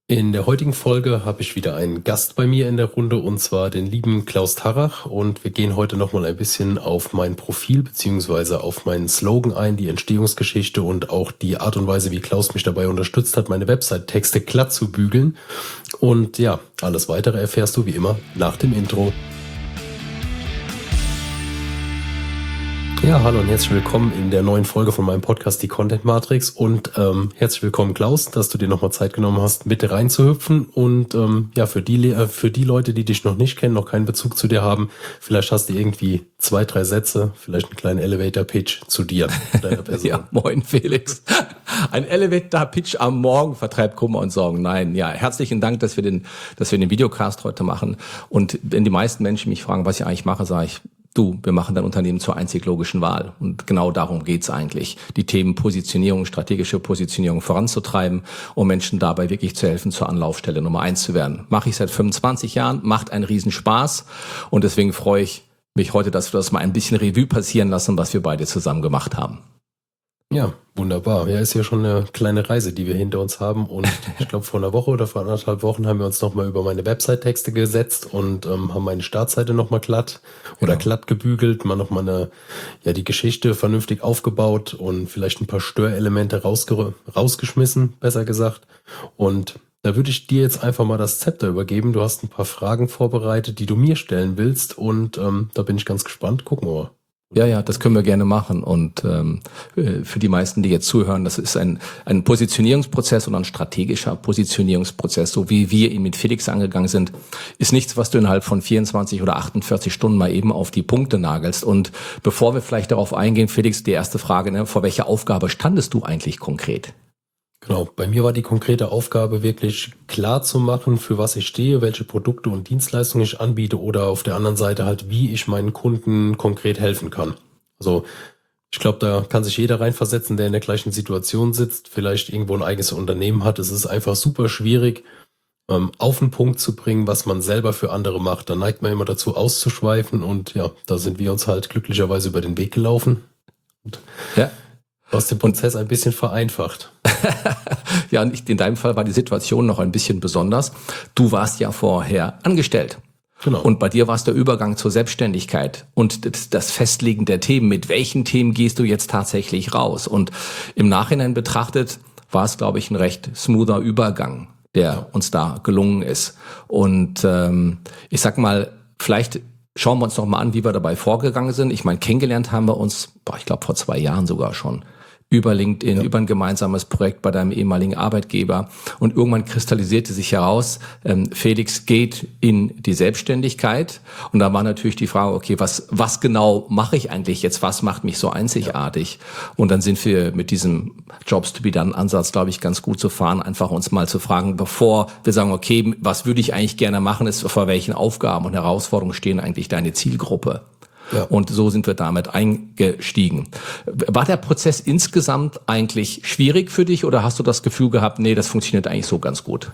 In der heutigen Folge habe ich wieder einen Gast bei mir in der Runde, und zwar den lieben Klaus Tarrach, und wir gehen heute nochmal ein bisschen auf mein Profil bzw. auf meinen Slogan ein, die Entstehungsgeschichte und auch die Art und Weise, wie Klaus mich dabei unterstützt hat, meine Website-Texte glatt zu bügeln. Und ja, alles Weitere erfährst du wie immer nach dem Intro. Ja, hallo und herzlich willkommen in der neuen Folge von meinem Podcast, die Content Matrix, und herzlich willkommen, Klaus, dass du dir nochmal Zeit genommen hast, mit reinzuhüpfen, und ja, für die Leute, die dich noch nicht kennen, noch keinen Bezug zu dir haben, vielleicht hast du irgendwie 2, 3 Sätze, vielleicht einen kleinen Elevator-Pitch zu dir, deiner Person. Ja, moin Felix. Ein Elevator-Pitch am Morgen vertreibt Kummer und Sorgen. Nein, ja, herzlichen Dank, dass wir den Videocast heute machen. Und wenn die meisten Menschen mich fragen, was ich eigentlich mache, sage ich: Du, wir machen dein Unternehmen zur einzig logischen Wahl. Und genau darum geht's eigentlich, die Themen Positionierung, strategische Positionierung voranzutreiben, um Menschen dabei wirklich zu helfen, zur Anlaufstelle Nummer 1 zu werden. Mache ich seit 25 Jahren, macht einen Riesenspaß, und deswegen freue ich mich heute, dass wir das mal ein bisschen Revue passieren lassen, was wir beide zusammen gemacht haben. Ja, wunderbar. Ja, ist ja schon eine kleine Reise, die wir hinter uns haben, und ich glaube, vor einer Woche oder vor 1,5 Wochen haben wir uns nochmal über meine Website-Texte gesetzt und haben meine Startseite nochmal glatt gebügelt, mal nochmal die Geschichte vernünftig aufgebaut und vielleicht ein paar Störelemente rausgeschmissen, besser gesagt. Und da würde ich dir jetzt einfach mal das Zepter übergeben. Du hast ein paar Fragen vorbereitet, die du mir stellen willst, und da bin ich ganz gespannt. Gucken wir mal. Ja, das können wir gerne machen. Und für die meisten, die jetzt zuhören, das ist ein Positionierungsprozess und ein strategischer Positionierungsprozess, so wie wir ihn mit Felix angegangen sind, ist nichts, was du innerhalb von 24 oder 48 Stunden mal eben auf die Punkte nagelst. Und bevor wir vielleicht darauf eingehen, Felix, die erste Frage, vor welcher Aufgabe standest du eigentlich konkret? Genau, bei mir war die konkrete Aufgabe wirklich klar zu machen, für was ich stehe, welche Produkte und Dienstleistungen ich anbiete, oder auf der anderen Seite halt, wie ich meinen Kunden konkret helfen kann. Also ich glaube, da kann sich jeder reinversetzen, der in der gleichen Situation sitzt, vielleicht irgendwo ein eigenes Unternehmen hat. Es ist einfach super schwierig, auf den Punkt zu bringen, was man selber für andere macht. Da neigt man immer dazu, auszuschweifen, und ja, da sind wir uns halt glücklicherweise über den Weg gelaufen. Und ja. Aus dem Prozess ein bisschen vereinfacht. Ja, und in deinem Fall war die Situation noch ein bisschen besonders. Du warst ja vorher angestellt. Genau. Und bei dir war es der Übergang zur Selbstständigkeit und das Festlegen der Themen. Mit welchen Themen gehst du jetzt tatsächlich raus? Und im Nachhinein betrachtet war es, glaube ich, ein recht smoother Übergang, der uns da gelungen ist. Und ich sag mal, vielleicht schauen wir uns noch mal an, wie wir dabei vorgegangen sind. Ich meine, kennengelernt haben wir uns, ich glaube, vor 2 Jahren sogar schon. Über LinkedIn, über ein gemeinsames Projekt bei deinem ehemaligen Arbeitgeber. Und irgendwann kristallisierte sich heraus, Felix geht in die Selbstständigkeit. Und da war natürlich die Frage, okay, was genau mache ich eigentlich jetzt? Was macht mich so einzigartig? Und dann sind wir mit diesem Jobs-to-be-done-Ansatz, glaube ich, ganz gut zu fahren, einfach uns mal zu fragen, bevor wir sagen, okay, was würde ich eigentlich gerne machen, ist, vor welchen Aufgaben und Herausforderungen stehen eigentlich deine Zielgruppe? Ja. Und so sind wir damit eingestiegen. War der Prozess insgesamt eigentlich schwierig für dich, oder hast du das Gefühl gehabt, nee, das funktioniert eigentlich so ganz gut?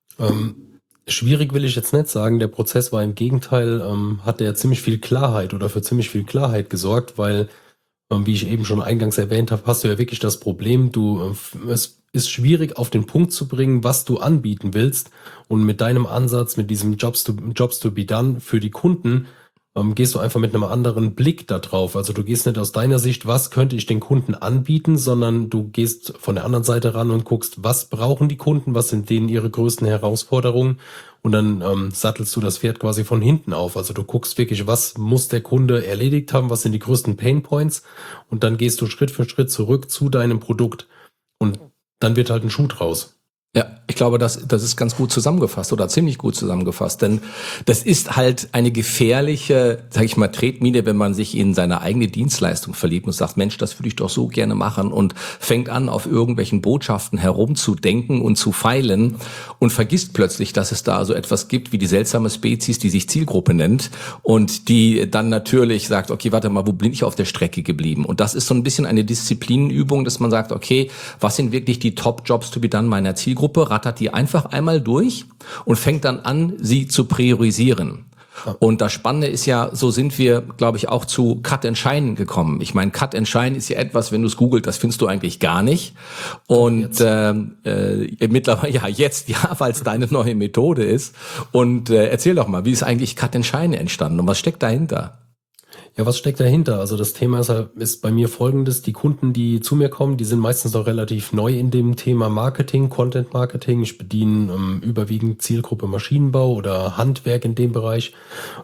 Schwierig will ich jetzt nicht sagen. Der Prozess war im Gegenteil, hat ja ziemlich viel Klarheit oder für ziemlich viel Klarheit gesorgt, weil, wie ich eben schon eingangs erwähnt habe, hast du ja wirklich das Problem, es ist schwierig auf den Punkt zu bringen, was du anbieten willst, und mit deinem Ansatz, mit diesem Jobs to be done für die Kunden, gehst du einfach mit einem anderen Blick da drauf. Also du gehst nicht aus deiner Sicht, was könnte ich den Kunden anbieten, sondern du gehst von der anderen Seite ran und guckst, was brauchen die Kunden, was sind denen ihre größten Herausforderungen, und dann sattelst du das Pferd quasi von hinten auf. Also du guckst wirklich, was muss der Kunde erledigt haben, was sind die größten Painpoints, und dann gehst du Schritt für Schritt zurück zu deinem Produkt, und dann wird halt ein Schuh draus. Ja, ich glaube, das ist ganz gut zusammengefasst oder ziemlich gut zusammengefasst, denn das ist halt eine gefährliche, sag ich mal, Tretmine, wenn man sich in seine eigene Dienstleistung verliebt und sagt, Mensch, das würde ich doch so gerne machen, und fängt an, auf irgendwelchen Botschaften herumzudenken und zu feilen und vergisst plötzlich, dass es da so etwas gibt wie die seltsame Spezies, die sich Zielgruppe nennt, und die dann natürlich sagt, okay, warte mal, wo bin ich auf der Strecke geblieben? Und das ist so ein bisschen eine Disziplinenübung, dass man sagt, okay, was sind wirklich die Top-Jobs to be done meiner Zielgruppe? Rattert die einfach einmal durch und fängt dann an, sie zu priorisieren. Und das Spannende ist ja, so sind wir, glaube ich, auch zu Cut and Shine gekommen. Ich meine, Cut and Shine ist ja etwas, wenn du es googelt, das findest du eigentlich gar nicht. Und mittlerweile, weil es deine neue Methode ist. Und erzähl doch mal, wie ist eigentlich Cut and Shine entstanden und was steckt dahinter? Ja, was steckt dahinter? Also das Thema ist bei mir folgendes. Die Kunden, die zu mir kommen, die sind meistens noch relativ neu in dem Thema Marketing, Content Marketing. Ich bediene überwiegend Zielgruppe Maschinenbau oder Handwerk in dem Bereich,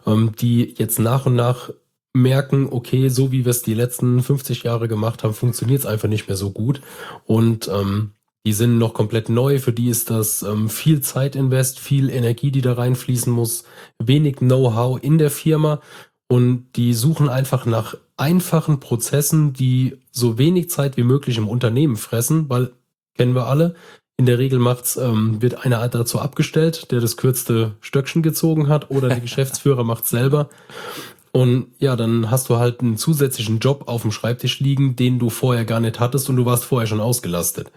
die jetzt nach und nach merken, okay, so wie wir es die letzten 50 Jahre gemacht haben, funktioniert es einfach nicht mehr so gut. Und die sind noch komplett neu. Für die ist das viel Zeitinvest, viel Energie, die da reinfließen muss, wenig Know-how in der Firma. Und die suchen einfach nach einfachen Prozessen, die so wenig Zeit wie möglich im Unternehmen fressen, weil, kennen wir alle, in der Regel wird einer dazu abgestellt, der das kürzeste Stöckchen gezogen hat, oder der Geschäftsführer macht's selber. Und ja, dann hast du halt einen zusätzlichen Job auf dem Schreibtisch liegen, den du vorher gar nicht hattest und du warst vorher schon ausgelastet.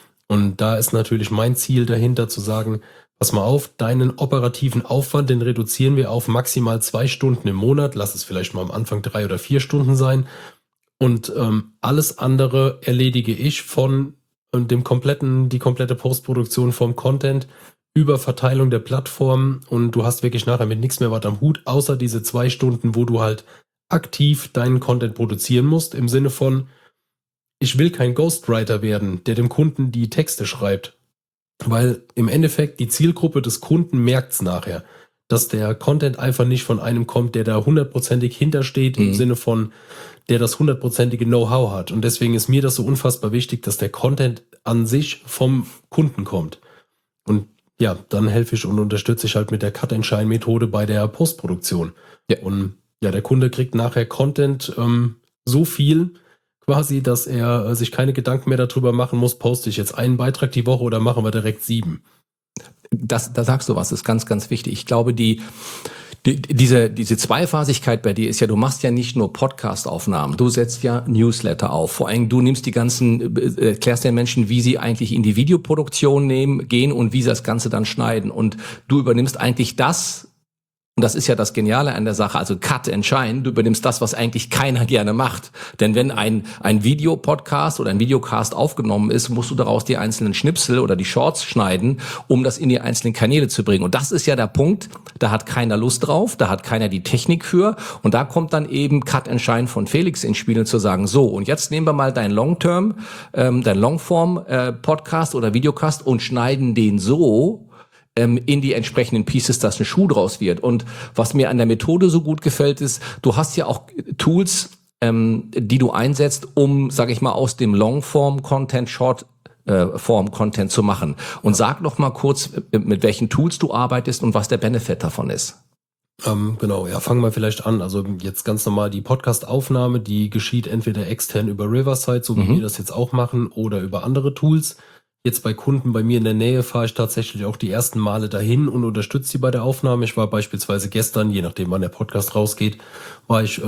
Und da ist natürlich mein Ziel dahinter zu sagen, pass mal auf, deinen operativen Aufwand, den reduzieren wir auf maximal 2 Stunden im Monat. Lass es vielleicht mal am Anfang 3 oder 4 Stunden sein. Und alles andere erledige ich von die komplette Postproduktion vom Content über Verteilung der Plattform. Und du hast wirklich nachher mit nichts mehr was am Hut, außer diese 2 Stunden, wo du halt aktiv deinen Content produzieren musst. Im Sinne von, ich will kein Ghostwriter werden, der dem Kunden die Texte schreibt. Weil im Endeffekt die Zielgruppe des Kunden merkt's nachher, dass der Content einfach nicht von einem kommt, der da 100%ig hintersteht, im Sinne von, der das 100%ige Know-how hat. Und deswegen ist mir das so unfassbar wichtig, dass der Content an sich vom Kunden kommt. Und ja, dann helfe ich und unterstütze ich halt mit der Cut-and-Shine-Methode bei der Postproduktion. Ja. Und ja, der Kunde kriegt nachher Content so viel, quasi, dass er sich keine Gedanken mehr darüber machen muss, poste ich jetzt einen Beitrag die Woche oder machen wir direkt 7. Da sagst du was, ist ganz, ganz wichtig. Ich glaube, diese Zweiphasigkeit bei dir ist ja, du machst ja nicht nur Podcast-Aufnahmen, du setzt ja Newsletter auf. Vor allem, du nimmst erklärst den Menschen, wie sie eigentlich in die Videoproduktion gehen und wie sie das Ganze dann schneiden. Und du übernimmst eigentlich das, und das ist ja das Geniale an der Sache, also Cut and Shine, du übernimmst das, was eigentlich keiner gerne macht. Denn wenn ein Videopodcast oder ein Videocast aufgenommen ist, musst du daraus die einzelnen Schnipsel oder die Shorts schneiden, um das in die einzelnen Kanäle zu bringen. Und das ist ja der Punkt, da hat keiner Lust drauf, da hat keiner die Technik für. Und da kommt dann eben Cut and Shine von Felix ins Spiel, zu sagen, so, und jetzt nehmen wir mal dein Longform-Podcast oder Videocast und schneiden den so in die entsprechenden Pieces, dass ein Schuh draus wird. Und was mir an der Methode so gut gefällt, ist, du hast ja auch Tools, die du einsetzt, um, sage ich mal, aus dem Longform-Content Short-Form-Content zu machen. Und sag noch mal kurz, mit welchen Tools du arbeitest und was der Benefit davon ist. Genau, ja, fangen wir vielleicht an. Also jetzt ganz normal die Podcast-Aufnahme, die geschieht entweder extern über Riverside, so wie wir das jetzt auch machen, oder über andere Tools. Jetzt bei Kunden bei mir in der Nähe fahre ich tatsächlich auch die ersten Male dahin und unterstütze sie bei der Aufnahme. Ich war beispielsweise gestern, je nachdem wann der Podcast rausgeht, war ich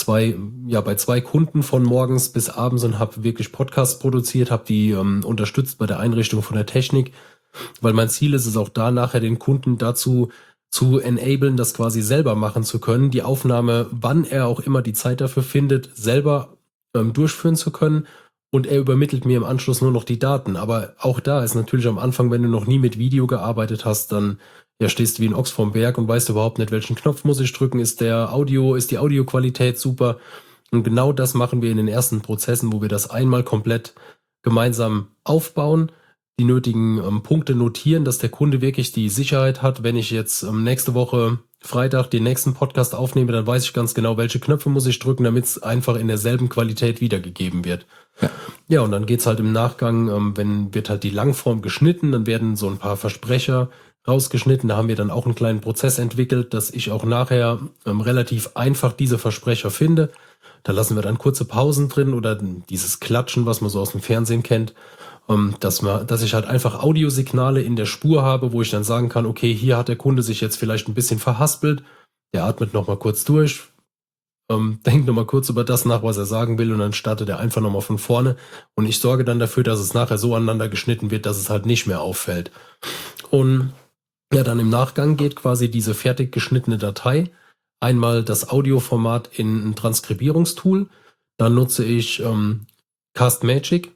bei 2 Kunden von morgens bis abends und habe wirklich Podcasts produziert, habe die unterstützt bei der Einrichtung von der Technik, weil mein Ziel ist es auch da nachher den Kunden dazu zu enablen, das quasi selber machen zu können, die Aufnahme, wann er auch immer die Zeit dafür findet, selber durchführen zu können. Und er übermittelt mir im Anschluss nur noch die Daten. Aber auch da ist natürlich am Anfang, wenn du noch nie mit Video gearbeitet hast, dann stehst du wie ein Ochs vorm Berg und weißt überhaupt nicht, welchen Knopf muss ich drücken. Ist die Audioqualität super? Und genau das machen wir in den ersten Prozessen, wo wir das einmal komplett gemeinsam aufbauen, die nötigen Punkte notieren, dass der Kunde wirklich die Sicherheit hat, wenn ich jetzt nächste Woche Freitag den nächsten Podcast aufnehme, dann weiß ich ganz genau, welche Knöpfe muss ich drücken, damit es einfach in derselben Qualität wiedergegeben wird. Ja, und dann geht's halt im Nachgang, wird halt die Langform geschnitten, dann werden so ein paar Versprecher rausgeschnitten. Da haben wir dann auch einen kleinen Prozess entwickelt, dass ich auch nachher relativ einfach diese Versprecher finde. Da lassen wir dann kurze Pausen drin oder dieses Klatschen, was man so aus dem Fernsehen kennt. Dass ich halt einfach Audiosignale in der Spur habe, wo ich dann sagen kann, okay, hier hat der Kunde sich jetzt vielleicht ein bisschen verhaspelt, der atmet nochmal kurz durch, denkt nochmal kurz über das nach, was er sagen will und dann startet er einfach nochmal von vorne und ich sorge dann dafür, dass es nachher so aneinander geschnitten wird, dass es halt nicht mehr auffällt. Und Ja, dann im Nachgang geht quasi diese fertig geschnittene Datei einmal das Audioformat in ein Transkribierungstool. Dann nutze ich Castmagic.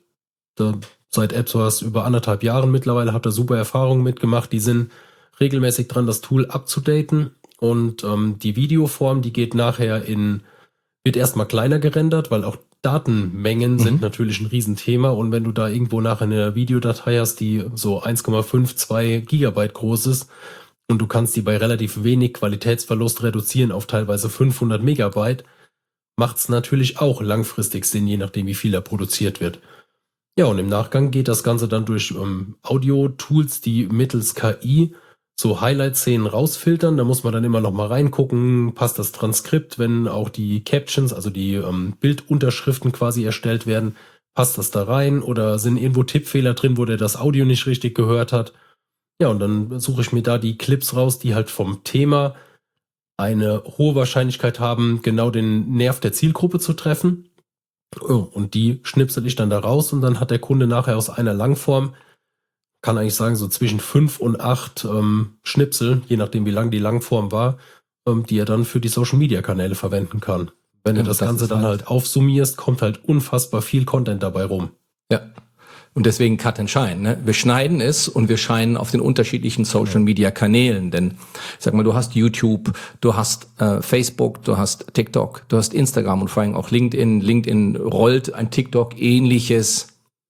Seit etwas über 1,5 Jahren mittlerweile, habe da super Erfahrungen mitgemacht. Die sind regelmäßig dran, das Tool abzudaten. Und die Videoform, die geht nachher wird erstmal kleiner gerendert, weil auch Datenmengen sind natürlich ein Riesenthema. Und wenn du da irgendwo nachher eine Videodatei hast, die so 1,52 Gigabyte groß ist und du kannst die bei relativ wenig Qualitätsverlust reduzieren auf teilweise 500 Megabyte, macht es natürlich auch langfristig Sinn, je nachdem wie viel da produziert wird. Ja, und im Nachgang geht das Ganze dann durch Audio-Tools, die mittels KI so Highlight-Szenen rausfiltern. Da muss man dann immer noch mal reingucken, passt das Transkript, wenn auch die Captions, also die Bildunterschriften quasi erstellt werden, passt das da rein oder sind irgendwo Tippfehler drin, wo der das Audio nicht richtig gehört hat. Ja, und dann suche ich mir da die Clips raus, die halt vom Thema eine hohe Wahrscheinlichkeit haben, genau den Nerv der Zielgruppe zu treffen. Und die schnipsel ich dann da raus und dann hat der Kunde nachher aus einer Langform, kann eigentlich sagen, so zwischen 5 und 8 Schnipsel, je nachdem wie lang die Langform war, die er dann für die Social-Media-Kanäle verwenden kann. Wenn du das Ganze dann halt aufsummierst, kommt halt unfassbar viel Content dabei rum. Ja. Und deswegen Cut and Shine. Ne? Wir schneiden es und wir scheinen auf den unterschiedlichen Social-Media-Kanälen. Denn ich sag mal, du hast YouTube, du hast Facebook, du hast TikTok, du hast Instagram und vor allem auch LinkedIn. LinkedIn rollt ein TikTok-ähnliches,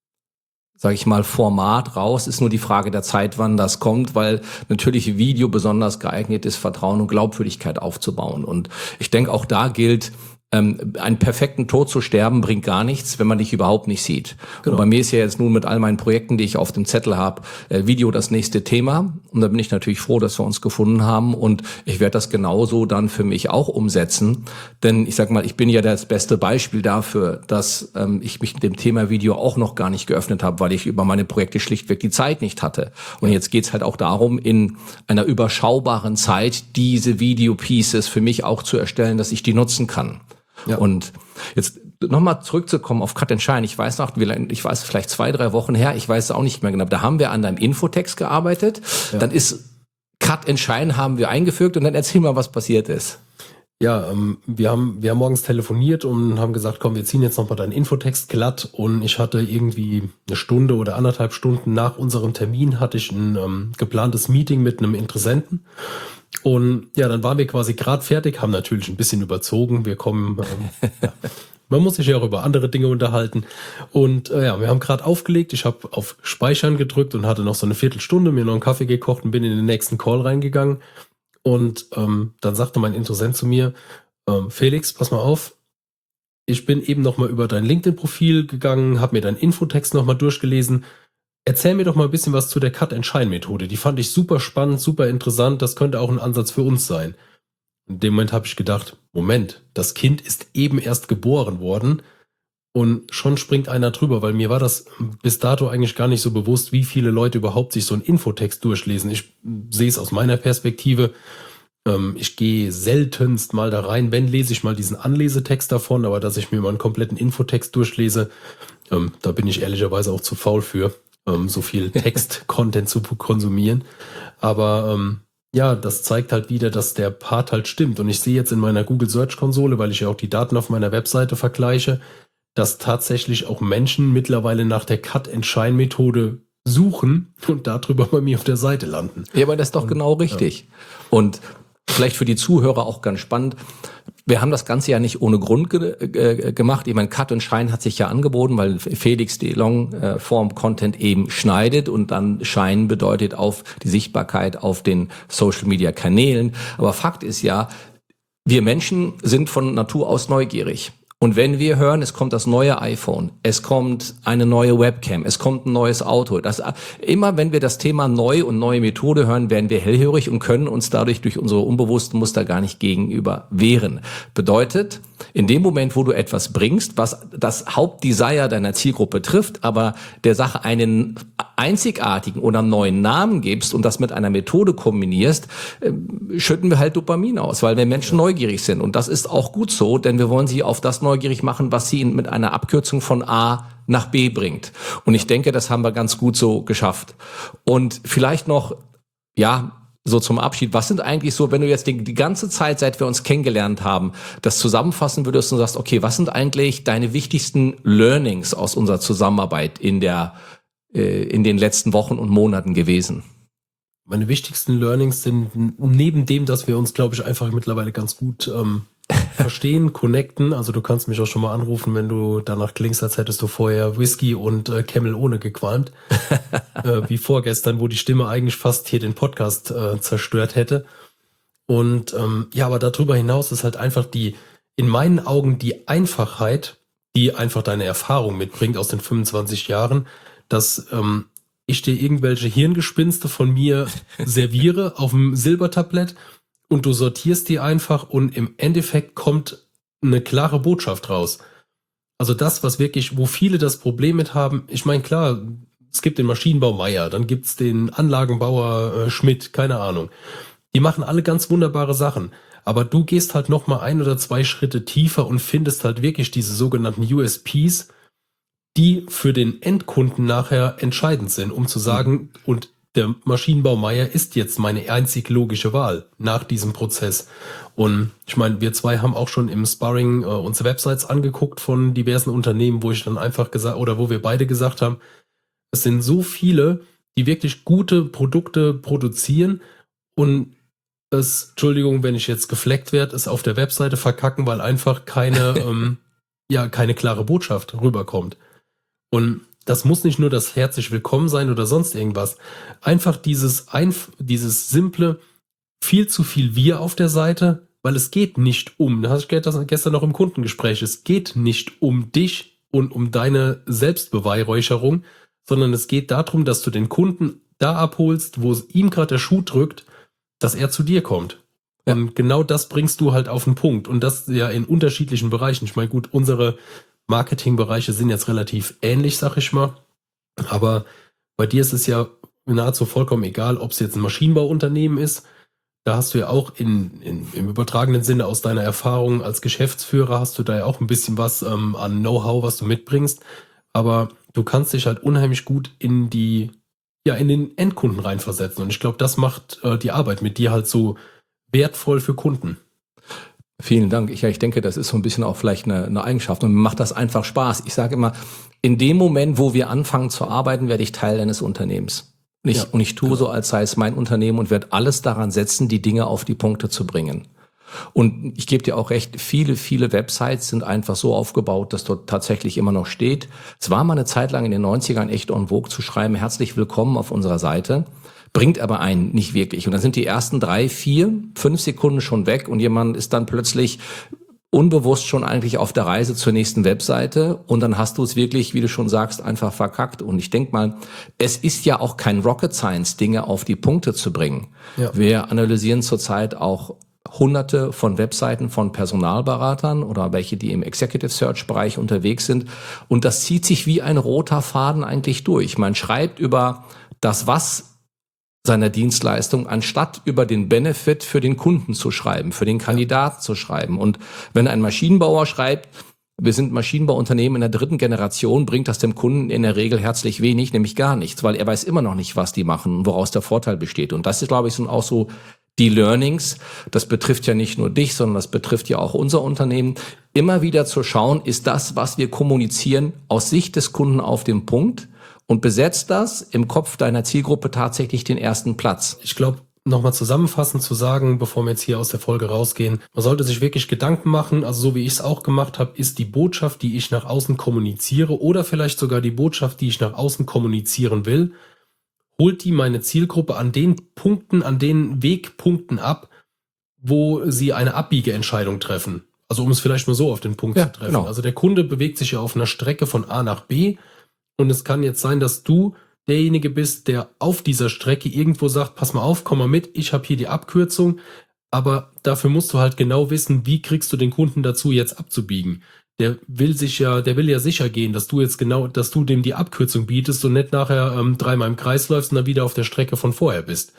sage ich mal, Format raus. Ist nur die Frage der Zeit, wann das kommt, weil natürlich Video besonders geeignet ist, Vertrauen und Glaubwürdigkeit aufzubauen. Und ich denke, auch da gilt, einen perfekten Tod zu sterben bringt gar nichts, wenn man dich überhaupt nicht sieht. Genau. Und bei mir ist ja jetzt nun mit all meinen Projekten, die ich auf dem Zettel habe, Video das nächste Thema. Und da bin ich natürlich froh, dass wir uns gefunden haben. Und ich werde das genauso dann für mich auch umsetzen. Denn ich sag mal, ich bin ja das beste Beispiel dafür, dass ich mich mit dem Thema Video auch noch gar nicht geöffnet habe, weil ich über meine Projekte schlichtweg die Zeit nicht hatte. Und jetzt geht's halt auch darum, in einer überschaubaren Zeit diese Video-Pieces für mich auch zu erstellen, dass ich die nutzen kann. Ja. Und jetzt nochmal zurückzukommen auf Cut and Shine. Ich weiß noch, vielleicht 2-3 Wochen her, ich weiß es auch nicht mehr genau, da haben wir an deinem Infotext gearbeitet. Ja. Dann ist Cut and Shine haben wir eingefügt und dann erzähl mal, was passiert ist. Ja, wir haben morgens telefoniert und haben gesagt, komm, wir ziehen jetzt nochmal deinen Infotext glatt. Und ich hatte irgendwie 1 Stunde oder 1,5 Stunden nach unserem Termin hatte ich ein geplantes Meeting mit einem Interessenten. Und ja, dann waren wir quasi gerade fertig, haben natürlich ein bisschen überzogen. Wir kommen, man muss sich ja auch über andere Dinge unterhalten. Und wir haben gerade aufgelegt. Ich habe auf Speichern gedrückt und hatte noch so eine Viertelstunde, mir noch einen Kaffee gekocht und bin in den nächsten Call reingegangen. Und dann sagte mein Interessent zu mir, Felix, pass mal auf, ich bin eben noch mal über dein LinkedIn-Profil gegangen, habe mir deinen Infotext noch mal durchgelesen. Erzähl mir doch mal ein bisschen was zu der Cut-and-Shine-Methode. Die fand ich super spannend, super interessant. Das könnte auch ein Ansatz für uns sein. In dem Moment habe ich gedacht, Moment, das Kind ist eben erst geboren worden und schon springt einer drüber, weil mir war das bis dato eigentlich gar nicht so bewusst, wie viele Leute überhaupt sich so einen Infotext durchlesen. Ich sehe es aus meiner Perspektive. Ich gehe seltenst mal da rein, wenn lese ich mal diesen Anlesetext davon, aber dass ich mir mal einen kompletten Infotext durchlese, da bin ich ehrlicherweise auch zu faul für. So viel Text-Content zu konsumieren. Aber das zeigt halt wieder, dass der Part halt stimmt. Und ich sehe jetzt in meiner Google-Search-Konsole, weil ich ja auch die Daten auf meiner Webseite vergleiche, dass tatsächlich auch Menschen mittlerweile nach der Cut-and-Shine-Methode suchen und darüber bei mir auf der Seite landen. Ja, aber das ist doch genau richtig. Ja. Und vielleicht für die Zuhörer auch ganz spannend. Wir haben das Ganze ja nicht ohne Grund gemacht. Ich meine, Cut and Shine hat sich ja angeboten, weil Felix die Longform-Content eben schneidet und dann Shine bedeutet auf die Sichtbarkeit auf den Social-Media-Kanälen. Aber Fakt ist ja, wir Menschen sind von Natur aus neugierig. Und wenn wir hören, es kommt das neue iPhone, es kommt eine neue Webcam, es kommt ein neues Auto, immer wenn wir das Thema neu und neue Methode hören, werden wir hellhörig und können uns dadurch durch unsere unbewussten Muster gar nicht gegenüber wehren. Bedeutet, in dem Moment, wo du etwas bringst, was das Hauptdesire deiner Zielgruppe trifft, aber der Sache einen einzigartigen oder neuen Namen gibst und das mit einer Methode kombinierst, schütten wir halt Dopamin aus, weil wir Menschen neugierig sind. Und das ist auch gut so, denn wir wollen sie auf das neugierig machen, was sie mit einer Abkürzung von A nach B bringt. Und ich denke, das haben wir ganz gut so geschafft. Und vielleicht noch, so zum Abschied, was sind eigentlich so, wenn du jetzt die ganze Zeit, seit wir uns kennengelernt haben, das zusammenfassen würdest und sagst, okay, was sind eigentlich deine wichtigsten Learnings aus unserer Zusammenarbeit in den letzten Wochen und Monaten gewesen? Meine wichtigsten Learnings sind neben dem, dass wir uns, glaube ich, einfach mittlerweile ganz gut verstehen, connecten. Also du kannst mich auch schon mal anrufen, wenn du danach klingst, als hättest du vorher Whisky und Camel ohne gequalmt. Wie vorgestern, wo die Stimme eigentlich fast hier den Podcast zerstört hätte. Und aber darüber hinaus ist halt einfach in meinen Augen die Einfachheit, die einfach deine Erfahrung mitbringt aus den 25 Jahren, dass ich dir irgendwelche Hirngespinste von mir serviere auf dem Silbertablett und du sortierst die einfach und im Endeffekt kommt eine klare Botschaft raus. Also das, wo viele das Problem mit haben, ich meine, klar, es gibt den Maschinenbau Meier, dann gibt's den Anlagenbauer Schmidt, keine Ahnung. Die machen alle ganz wunderbare Sachen. Aber du gehst halt nochmal 1 oder 2 Schritte tiefer und findest halt wirklich diese sogenannten USPs, die für den Endkunden nachher entscheidend sind, um zu sagen, und der Maschinenbau Meier ist jetzt meine einzig logische Wahl nach diesem Prozess. Und ich meine, wir zwei haben auch schon im Sparring uns Websites angeguckt von diversen Unternehmen, wo ich dann einfach gesagt, oder wo wir beide gesagt haben, es sind so viele, die wirklich gute Produkte produzieren und Entschuldigung, wenn ich jetzt gefleckt werde, es auf der Webseite verkacken, weil einfach keine klare Botschaft rüberkommt. Und das muss nicht nur das herzlich willkommen sein oder sonst irgendwas. Einfach dieses simple, viel zu viel Wir auf der Seite, weil es geht nicht das hatte ich gestern noch im Kundengespräch, es geht nicht um dich und um deine Selbstbeweihräucherung, sondern es geht darum, dass du den Kunden da abholst, wo es ihm gerade der Schuh drückt, dass er zu dir kommt. Ja. Und genau das bringst du halt auf den Punkt. Und das ja in unterschiedlichen Bereichen. Ich meine, gut, unsere Marketingbereiche sind jetzt relativ ähnlich, sag ich mal. Aber bei dir ist es ja nahezu vollkommen egal, ob es jetzt ein Maschinenbauunternehmen ist. Da hast du ja auch im übertragenen Sinne aus deiner Erfahrung als Geschäftsführer hast du da ja auch ein bisschen was an Know-how, was du mitbringst. Aber du kannst dich halt unheimlich gut in den Endkunden reinversetzen. Und ich glaube, das macht die Arbeit mit dir halt so wertvoll für Kunden. Vielen Dank. Ich denke, das ist so ein bisschen auch vielleicht eine Eigenschaft und mir macht das einfach Spaß. Ich sage immer, in dem Moment, wo wir anfangen zu arbeiten, werde ich Teil deines Unternehmens. Und ich tue so, als sei es mein Unternehmen und werde alles daran setzen, die Dinge auf die Punkte zu bringen. Und ich gebe dir auch recht, viele, viele Websites sind einfach so aufgebaut, dass dort tatsächlich immer noch steht. Es war mal eine Zeit lang in den 90ern echt en vogue zu schreiben, herzlich willkommen auf unserer Seite. Bringt aber einen nicht wirklich. Und dann sind die ersten 3, 4, 5 Sekunden schon weg und jemand ist dann plötzlich unbewusst schon eigentlich auf der Reise zur nächsten Webseite und dann hast du es wirklich, wie du schon sagst, einfach verkackt. Und ich denke mal, es ist ja auch kein Rocket Science, Dinge auf die Punkte zu bringen. Ja. Wir analysieren zurzeit auch Hunderte von Webseiten von Personalberatern oder welche, die im Executive Search Bereich unterwegs sind. Und das zieht sich wie ein roter Faden eigentlich durch. Man schreibt über das Was seiner Dienstleistung, anstatt über den Benefit für den Kunden zu schreiben, für den Kandidaten zu schreiben. Und wenn ein Maschinenbauer schreibt, wir sind Maschinenbauunternehmen in der 3. Generation, bringt das dem Kunden in der Regel herzlich wenig, nämlich gar nichts, weil er weiß immer noch nicht, was die machen und woraus der Vorteil besteht. Und das ist, glaube ich, sind auch so die Learnings. Das betrifft ja nicht nur dich, sondern das betrifft ja auch unser Unternehmen. Immer wieder zu schauen, ist das, was wir kommunizieren, aus Sicht des Kunden auf dem Punkt? Und besetzt das im Kopf deiner Zielgruppe tatsächlich den ersten Platz? Ich glaube, nochmal zusammenfassend zu sagen, bevor wir jetzt hier aus der Folge rausgehen, man sollte sich wirklich Gedanken machen, also so wie ich es auch gemacht habe, ist die Botschaft, die ich nach außen kommuniziere oder vielleicht sogar die Botschaft, die ich nach außen kommunizieren will, holt die meine Zielgruppe an den Punkten, an den Wegpunkten ab, wo sie eine Abbiegeentscheidung treffen. Also um es vielleicht mal so auf den Punkt zu treffen. Genau. Also der Kunde bewegt sich ja auf einer Strecke von A nach B. Und es kann jetzt sein, dass du derjenige bist, der auf dieser Strecke irgendwo sagt, pass mal auf, komm mal mit, ich habe hier die Abkürzung. Aber dafür musst du halt genau wissen, wie kriegst du den Kunden dazu, jetzt abzubiegen. Der will ja sicher gehen, dass du dem die Abkürzung bietest und nicht nachher 3-mal im Kreis läufst und dann wieder auf der Strecke von vorher bist.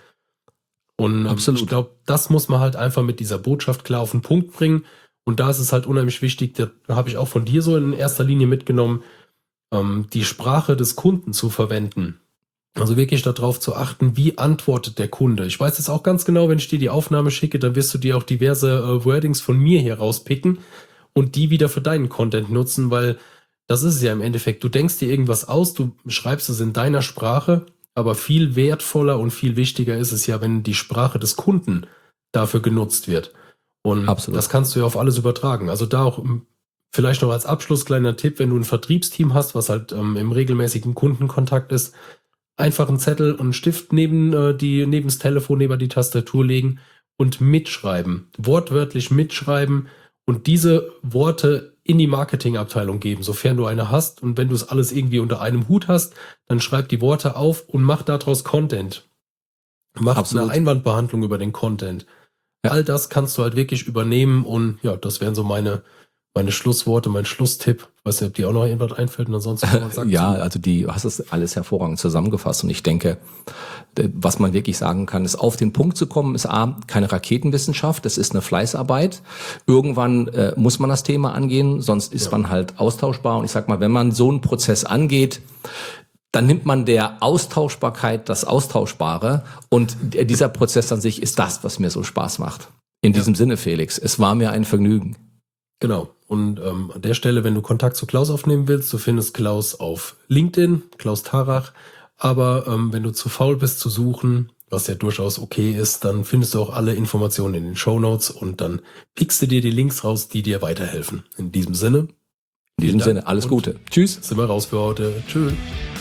Und ich glaube, das muss man halt einfach mit dieser Botschaft klar auf den Punkt bringen. Und da ist es halt unheimlich wichtig, da habe ich auch von dir so in erster Linie mitgenommen, die Sprache des Kunden zu verwenden. Also wirklich darauf zu achten, wie antwortet der Kunde. Ich weiß jetzt auch ganz genau, wenn ich dir die Aufnahme schicke, dann wirst du dir auch diverse Wordings von mir hier rauspicken und die wieder für deinen Content nutzen, weil das ist es ja im Endeffekt. Du denkst dir irgendwas aus, du schreibst es in deiner Sprache, aber viel wertvoller und viel wichtiger ist es ja, wenn die Sprache des Kunden dafür genutzt wird. Und Absolut. Das kannst du ja auf alles übertragen. Also da auch vielleicht noch als Abschluss kleiner Tipp, wenn du ein Vertriebsteam hast, was halt im regelmäßigen Kundenkontakt ist, einfach einen Zettel und einen Stift neben das Telefon, neben die Tastatur legen und mitschreiben. Wortwörtlich mitschreiben und diese Worte in die Marketingabteilung geben, sofern du eine hast. Und wenn du es alles irgendwie unter einem Hut hast, dann schreib die Worte auf und mach daraus Content. Mach Absolut. eine Einwandbehandlung über den Content. Ja. All das kannst du halt wirklich übernehmen und ja, das wären so meine Schlussworte, mein Schlusstipp. Ich weiß nicht, ob dir auch noch irgendwas einfällt und ansonsten kann man sagen. Ja, also du hast es alles hervorragend zusammengefasst und ich denke, was man wirklich sagen kann, ist auf den Punkt zu kommen, ist A, keine Raketenwissenschaft, das ist eine Fleißarbeit. Irgendwann muss man das Thema angehen, sonst ist man halt austauschbar und ich sag mal, wenn man so einen Prozess angeht, dann nimmt man der Austauschbarkeit das Austauschbare und dieser Prozess an sich ist das, was mir so Spaß macht. In diesem Sinne, Felix, es war mir ein Vergnügen. Genau. Und an der Stelle, wenn du Kontakt zu Klaus aufnehmen willst, du findest Klaus auf LinkedIn, Klaus Tarach. Aber wenn du zu faul bist zu suchen, was ja durchaus okay ist, dann findest du auch alle Informationen in den Shownotes und dann pickst du dir die Links raus, die dir weiterhelfen. In diesem Sinne. In diesem Sinne, alles Gute. Tschüss. Sind wir raus für heute. Tschüss.